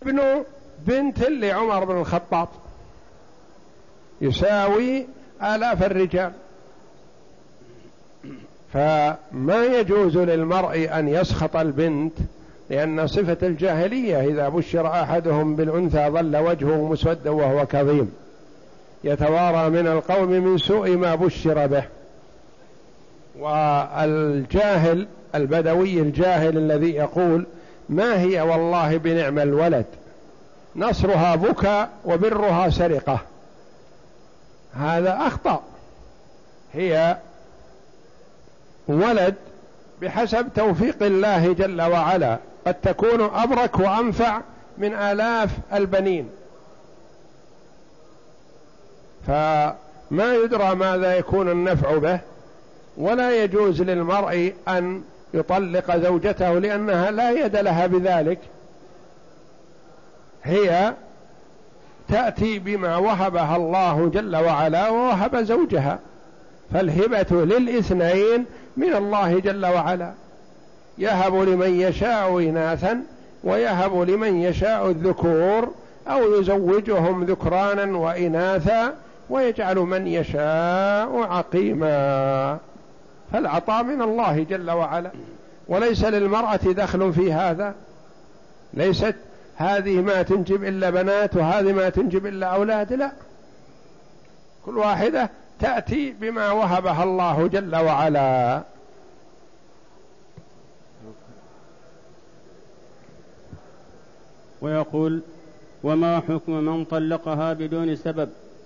ابن بنت لعمر بن الخطاب يساوي آلاف الرجال، فما يجوز للمرء أن يسخط البنت، لأن صفة الجاهلية إذا بشر أحدهم بالأنثى ظل وجهه مسودا وهو كظيم يتوارى من القوم من سوء ما بشر به. والجاهل البدوي الجاهل الذي يقول ما هي والله بنعم الولد، نصرها بكى وبرها سرقة، هذا أخطأ. هي ولد بحسب توفيق الله جل وعلا، قد تكون أبرك وأنفع من آلاف البنين، فما يدرى ماذا يكون النفع به. ولا يجوز للمرء أن يطلق زوجته لأنها لا يد لها بذلك، هي تأتي بما وهبها الله جل وعلا ووهب زوجها، فالهبة للاثنين من الله جل وعلا، يهب لمن يشاء إناثا ويهب لمن يشاء الذكور أو يزوجهم ذكرانا وإناثا ويجعل من يشاء عقيما، فالعطاء من الله جل وعلا، وليس للمرأة دخل في هذا. ليست هذه ما تنجب إلا بنات وهذه ما تنجب إلا أولاد، لا، كل واحدة تأتي بما وهبها الله جل وعلا. ويقول: وما حكم من طلقها بدون سبب؟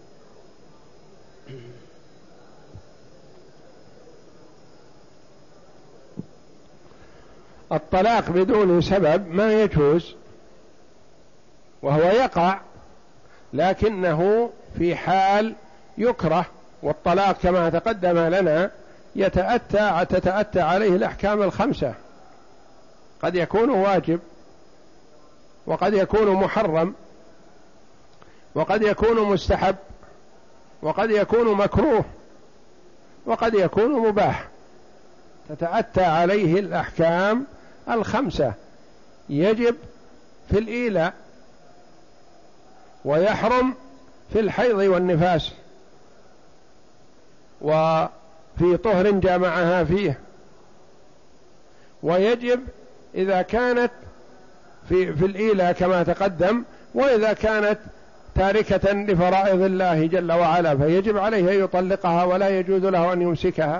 الطلاق بدون سبب ما يجوز، وهو يقع، لكنه في حال يكره. والطلاق كما تقدم لنا تتأتى عليه الأحكام الخمسة، قد يكون واجب، وقد يكون محرم، وقد يكون مستحب، وقد يكون مكروه، وقد يكون مباح، تتأتى عليه الأحكام الخمسة. يجب في الإيلاء، ويحرم في الحيض والنفاس، وفي طهر جامعها فيه، ويجب إذا كانت في الإيلاء كما تقدم، وإذا كانت تاركة لفرائض الله جل وعلا فيجب عليه أن يطلقها ولا يجوز له أن يمسكها.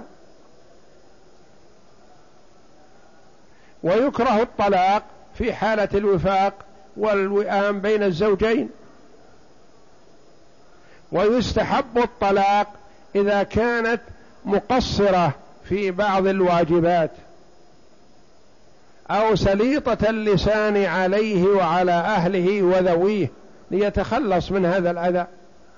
ويكره الطلاق في حالة الوفاق والوئام بين الزوجين، ويستحب الطلاق إذا كانت مقصرة في بعض الواجبات أو سليطة اللسان عليه وعلى أهله وذويه ليتخلص من هذا الأذى.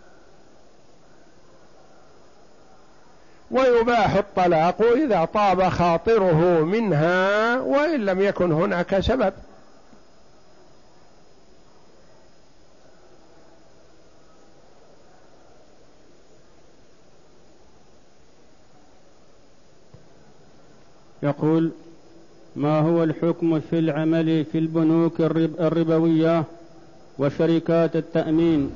ويباح الطلاق إذا طاب خاطره منها وإن لم يكن هناك سبب. يقول: ما هو الحكم في العمل في البنوك الربوية وشركات التأمين؟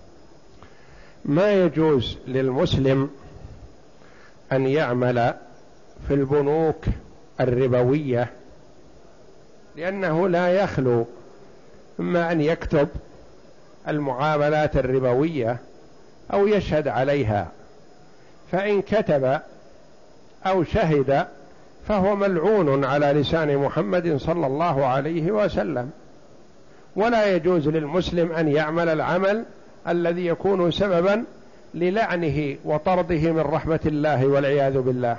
ما يجوز للمسلم أن يعمل في البنوك الربوية، لأنه لا يخلو إما أن يكتب المعاملات الربوية أو يشهد عليها، فإن كتب أو شهد فهو ملعون على لسان محمد صلى الله عليه وسلم. ولا يجوز للمسلم أن يعمل العمل الذي يكون سببا للعنه وطرده من رحمة الله والعياذ بالله.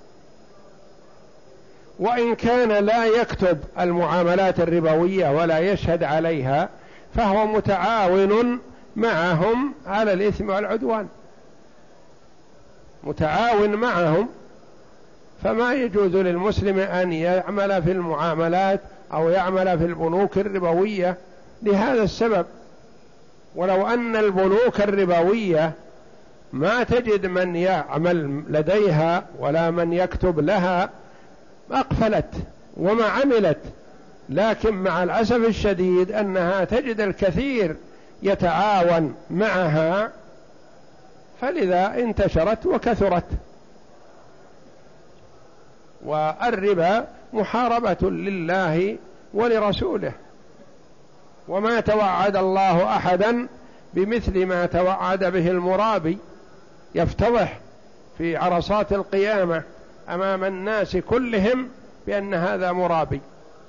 وإن كان لا يكتب المعاملات الربوية ولا يشهد عليها فهو متعاون معهم على الإثم والعدوان، متعاون معهم، فما يجوز للمسلم أن يعمل في المعاملات أو يعمل في البنوك الربوية لهذا السبب. ولو أن البنوك الربوية ما تجد من يعمل لديها ولا من يكتب لها أقفلت وما عملت، لكن مع الأسف الشديد أنها تجد الكثير يتعاون معها، فلذا انتشرت وكثرت. والربا محاربة لله ولرسوله، وما توعد الله أحدا بمثل ما توعد به المرابي، يفتضح في عرصات القيامة أمام الناس كلهم بأن هذا مرابي،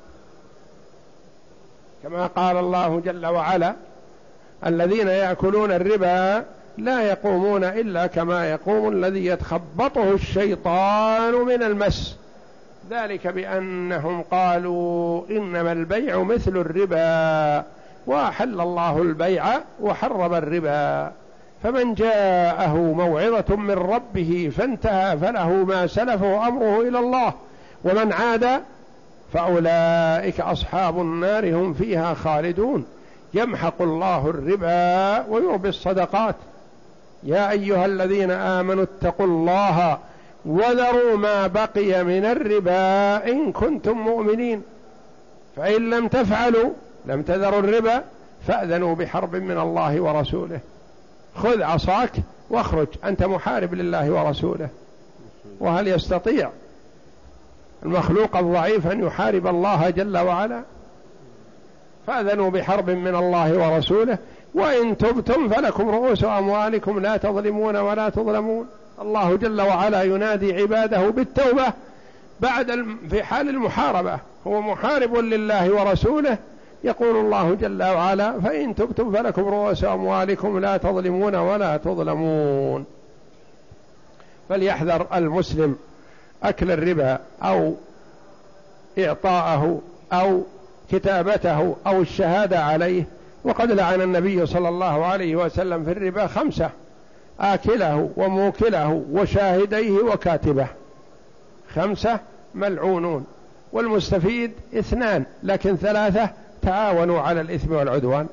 كما قال الله جل وعلا: الذين يأكلون الربا لا يقومون إلا كما يقوم الذي يتخبطه الشيطان من المس، ذلك بأنهم قالوا إنما البيع مثل الربا وأحل الله البيع وحرم الربا، فمن جاءه موعظة من ربه فانتهى فله ما سلف وأمره إلى الله، ومن عاد فأولئك أصحاب النار هم فيها خالدون، يمحق الله الربا ويربي الصدقات. يا أيها الذين آمنوا اتقوا الله وذروا ما بقي من الربا إن كنتم مؤمنين، فإن لم تفعلوا لم تذروا الربا فأذنوا بحرب من الله ورسوله. خذ عصاك واخرج، أنت محارب لله ورسوله. وهل يستطيع المخلوق الضعيف أن يحارب الله جل وعلا؟ فأذنوا بحرب من الله ورسوله، وإن تبتم فلكم رؤوس أموالكم لا تظلمون ولا تظلمون. الله جل وعلا ينادي عباده بالتوبة في حال المحاربة، هو محارب لله ورسوله، يقول الله جل وعلا: فإن تبتم فلكم رؤوس أموالكم لا تظلمون ولا تظلمون. فليحذر المسلم أكل الربا أو إعطاءه أو كتابته أو الشهادة عليه. وقد لعن النبي صلى الله عليه وسلم في الربا 5: آكله وموكله وشاهديه وكاتبه، 5 ملعونون، والمستفيد 2 لكن 3 تعاونوا على الإثم والعدوان.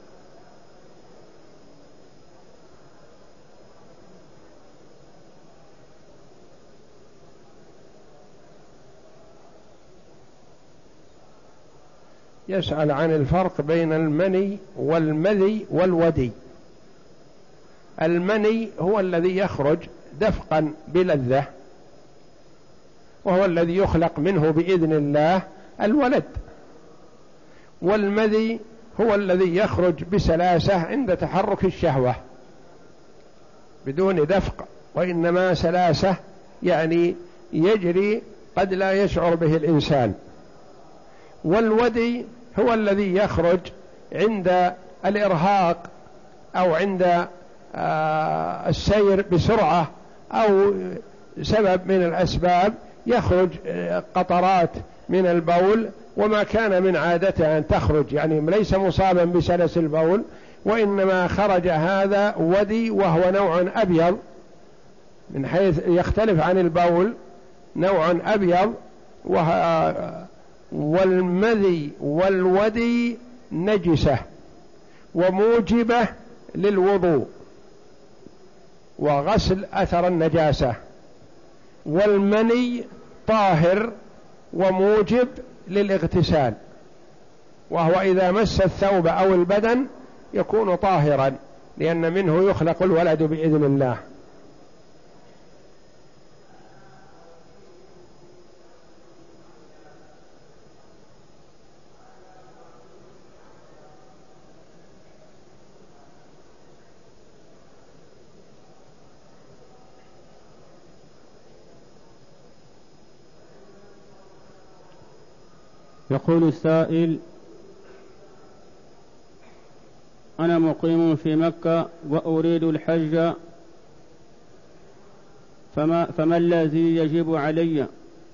يسأل عن الفرق بين المني والمذي والودي. المني هو الذي يخرج دفقا بلذة، وهو الذي يخلق منه بإذن الله الولد. والمذي هو الذي يخرج بسلاسة عند تحرك الشهوة بدون دفق، وإنما سلاسة يعني يجري قد لا يشعر به الإنسان. والودي هو الذي يخرج عند الإرهاق أو عند السير بسرعة أو سبب من الأسباب، يخرج قطرات من البول، وما كان من عادته أن تخرج، يعني ليس مصابا بسلس البول، وإنما خرج هذا ودي، وهو نوع أبيض من حيث يختلف عن البول، نوع أبيض. والمذي والودي نجسة وموجبة للوضوء وغسل أثر النجاسة، والمني طاهر وموجب للاغتسال، وهو إذا مس الثوب أو البدن يكون طاهرا، لأن منه يخلق الولد بإذن الله. يقول السائل: أنا مقيم في مكة وأريد الحج، فما الذي يجب علي؟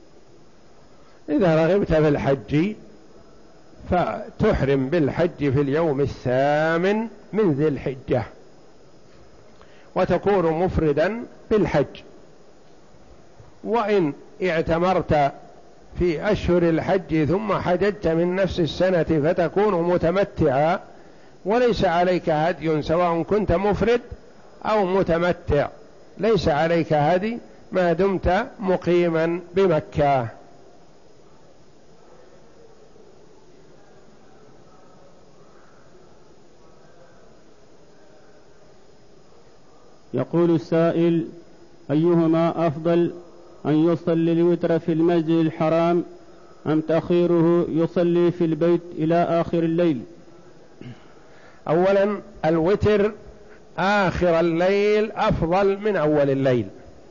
إذا رغبت في الحج فتحرم بالحج في اليوم 8 من ذي الحجة، وتكون مفردا بالحج. وإن اعتمرت في أشهر الحج ثم حججت من نفس السنة فتكون متمتعا، وليس عليك هدي سواء كنت مفرد أو متمتع، ليس عليك هدي ما دمت مقيما بمكة. يقول السائل: أيهما أفضل، أن يصلي الوتر في المسجد الحرام أم تأخيره يصلي في البيت إلى آخر الليل؟ أولا الوتر آخر الليل أفضل من أول الليل.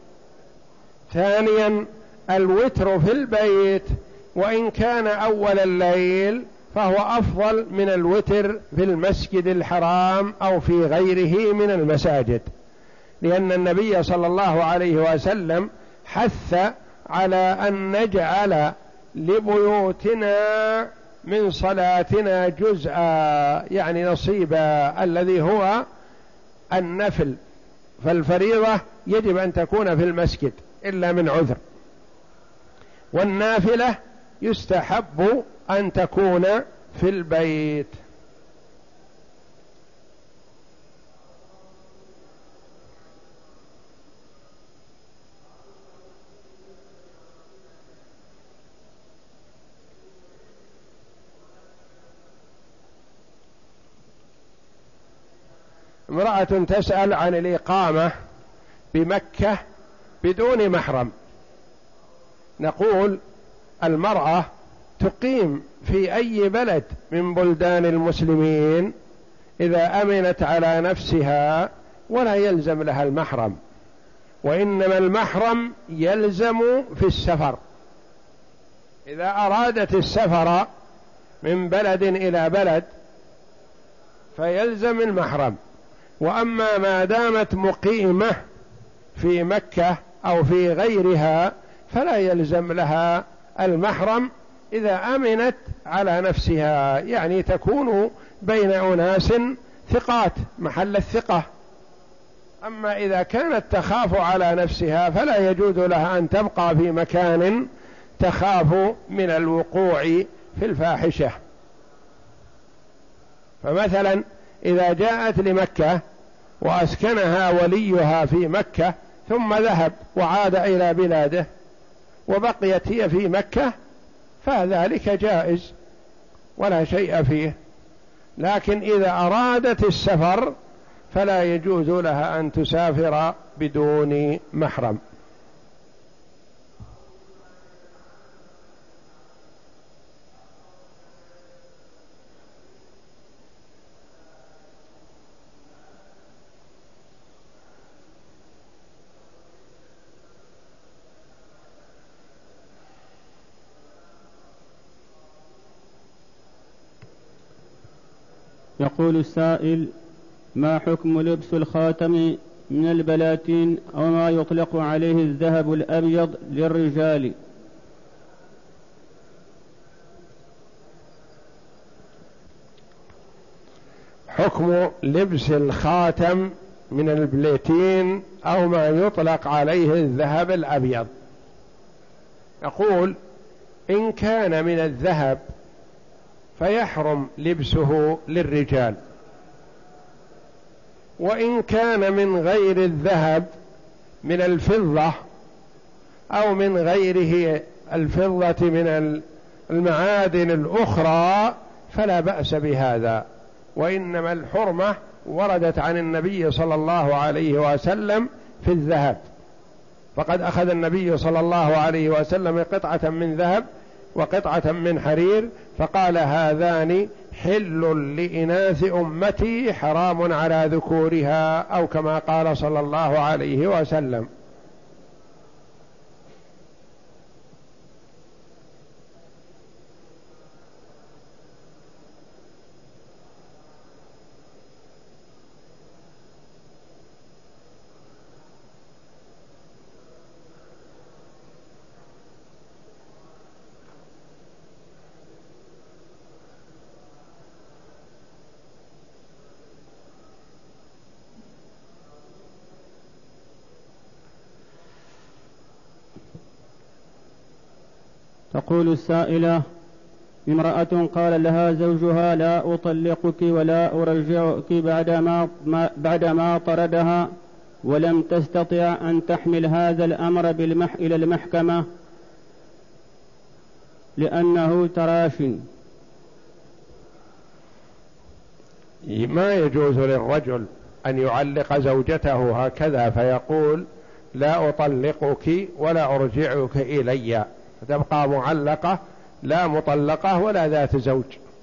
ثانيا الوتر في البيت وإن كان أول الليل فهو أفضل من الوتر في المسجد الحرام أو في غيره من المساجد، لأن النبي صلى الله عليه وسلم حث على أن نجعل لبيوتنا من صلاتنا جزءا، يعني نصيبا، الذي هو النفل. فالفريضة يجب أن تكون في المسجد إلا من عذر، والنافلة يستحب أن تكون في البيت. امرأة تسأل عن الإقامة بمكة بدون محرم. نقول المرأة تقيم في أي بلد من بلدان المسلمين إذا أمنت على نفسها ولا يلزم لها المحرم، وإنما المحرم يلزم في السفر. إذا أرادت السفر من بلد إلى بلد فيلزم المحرم، وأما ما دامت مقيمة في مكة أو في غيرها فلا يلزم لها المحرم إذا أمنت على نفسها، يعني تكون بين أناس ثقات محل الثقة. أما إذا كانت تخاف على نفسها فلا يجوز لها أن تبقى في مكان تخاف من الوقوع في الفاحشة. فمثلا إذا جاءت لمكة وأسكنها وليها في مكة ثم ذهب وعاد إلى بلاده وبقيت هي في مكة فذلك جائز ولا شيء فيه، لكن إذا أرادت السفر فلا يجوز لها أن تسافر بدون محرم. يقول السائل: ما حكم لبس الخاتم من البلاتين أو ما يطلق عليه الذهب الأبيض للرجال؟ حكم لبس الخاتم من البلاتين أو ما يطلق عليه الذهب الأبيض. يقول: إن كان من الذهب فيحرم لبسه للرجال، وإن كان من غير الذهب من الفضة أو من غيره الفضة من المعادن الأخرى فلا بأس بهذا، وإنما الحرمة وردت عن النبي صلى الله عليه وسلم في الذهب، فقد أخذ النبي صلى الله عليه وسلم قطعة من ذهب وقطعة من حرير فقال: هذان حل لإناث أمتي حرام على ذكورها، أو كما قال صلى الله عليه وسلم. تقول السائلة: امرأة قال لها زوجها: لا أطلقك ولا أرجعك بعدما طردها، ولم تستطع أن تحمل هذا الأمر إلى المحكمة لأنه تراش. ما يجوز للرجل أن يعلق زوجته هكذا فيقول لا أطلقك ولا أرجعك إلي، تبقى معلقة لا مطلقة ولا ذات زوج.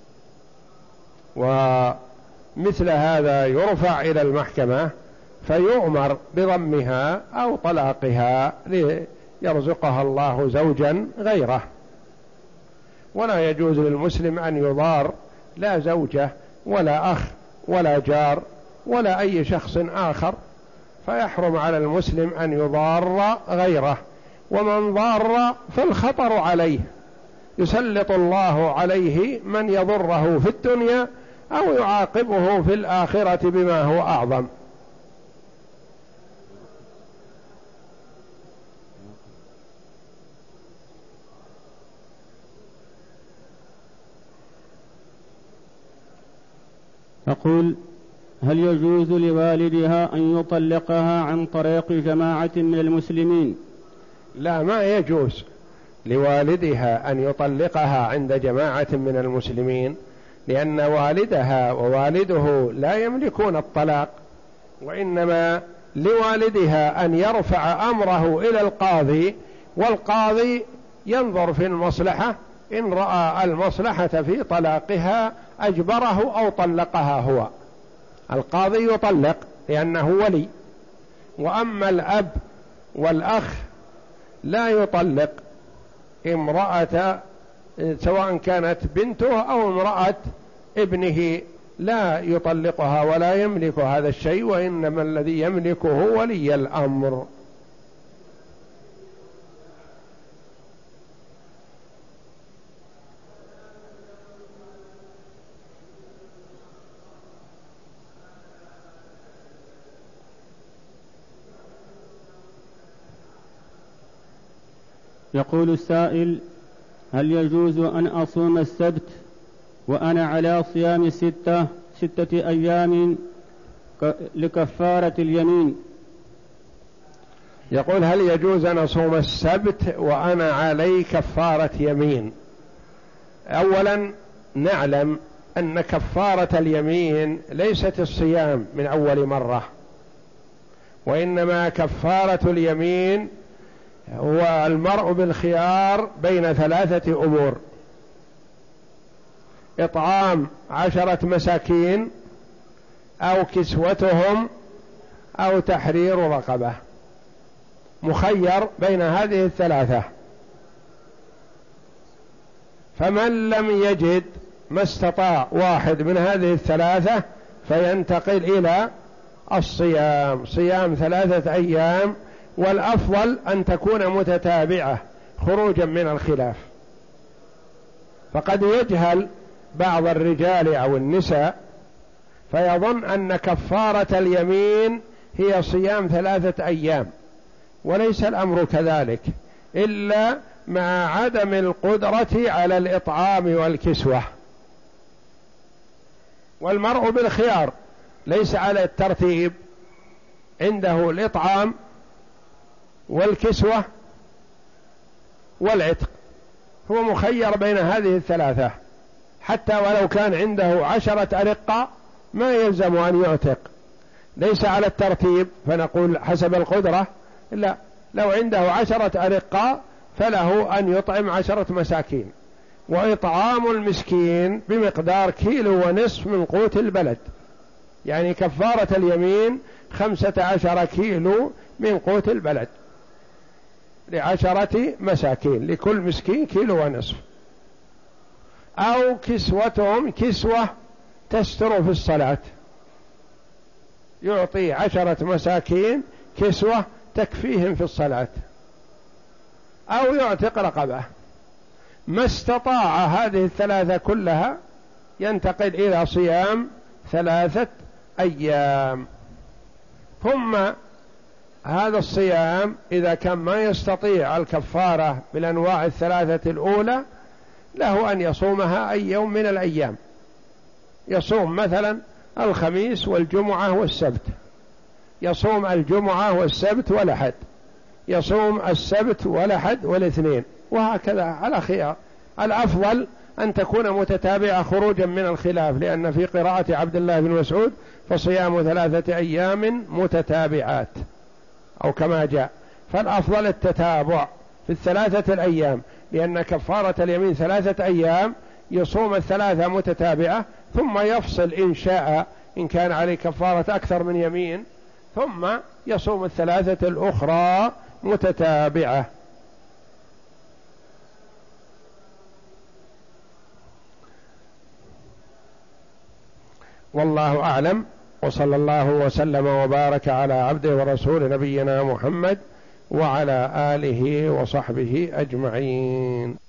ومثل هذا يرفع إلى المحكمة فيؤمر بضمها أو طلاقها ليرزقها الله زوجا غيره. ولا يجوز للمسلم أن يضار لا زوجة ولا أخ ولا جار ولا أي شخص آخر، فيحرم على المسلم أن يضار غيره. ومن ضار فالخطر عليه، يسلط الله عليه من يضره في الدنيا أو يعاقبه في الآخرة بما هو أعظم. تقول: هل يجوز لوالدها أن يطلقها عن طريق جماعة من المسلمين؟ لا، ما يجوز لوالدها أن يطلقها عند جماعة من المسلمين، لأن والدها ووالده لا يملكون الطلاق، وإنما لوالدها أن يرفع أمره إلى القاضي، والقاضي ينظر في المصلحة، إن رأى المصلحة في طلاقها أجبره أو طلقها هو. القاضي يطلق لأنه ولي، وأما الأب والأخ لا يطلق امرأة سواء كانت بنته أو امرأة ابنه، لا يطلقها ولا يملك هذا الشيء، وإنما الذي يملكه ولي الأمر. يقول السائل: هل يجوز أن أصوم السبت وأنا على صيام ستة أيام لكفارة اليمين؟ يقول: هل يجوز أن أصوم السبت وأنا علي كفارة يمين؟ أولا نعلم أن كفارة اليمين ليست الصيام من أول مرة، وإنما كفارة اليمين هو المرء بالخيار بين ثلاثة أمور: إطعام 10 مساكين، أو كسوتهم، أو تحرير رقبة. مخير بين هذه الثلاثة، فمن لم يجد ما استطاع واحد من هذه الثلاثة فينتقل إلى الصيام، صيام 3 أيام، والأفضل أن تكون متتابعة خروجا من الخلاف. فقد يجهل بعض الرجال أو النساء فيظن أن كفارة اليمين هي صيام 3 أيام، وليس الأمر كذلك، إلا مع عدم القدرة على الإطعام والكسوة. والمرء بالخيار ليس على الترتيب، عنده الإطعام والكسوة والعتق، هو مخير بين هذه الثلاثة، حتى ولو كان عنده 10 أرقة ما يلزم أن يعتق، ليس على الترتيب فنقول حسب القدرة، لا، لو عنده 10 أرقة فله أن يطعم 10 مساكين، وإطعام المسكين بمقدار 1.5 كيلو من قوت البلد، يعني كفارة اليمين 15 كيلو من قوت البلد ل10 مساكين، لكل مسكين 1.5 كيلو. أو كسوتهم كسوة تستر في الصلاة، يعطي 10 مساكين كسوة تكفيهم في الصلاة، أو يعتق رقبة. ما استطاع هذه الثلاثة كلها ينتقل إلى صيام 3 أيام. ثم هذا الصيام إذا كان ما يستطيع الكفارة بالأنواع الثلاثة الأولى له أن يصومها أي يوم من الأيام، يصوم مثلا الخميس والجمعة والسبت، يصوم الجمعة والسبت والأحد، يصوم السبت والأحد والاثنين، وهكذا على خيار. الأفضل أن تكون متتابعة خروجا من الخلاف، لأن في قراءة عبد الله بن مسعود فصيام 3 أيام متتابعات أو كما جاء، فالأفضل التتابع في 3 الأيام، لأن كفارة اليمين 3 أيام، يصوم 3 متتابعة ثم يفصل إن شاء إن كان عليه كفارة أكثر من يمين، ثم يصوم 3 الأخرى متتابعة. والله أعلم، وصلى الله وسلم وبارك على عبده ورسول نبينا محمد وعلى آله وصحبه أجمعين.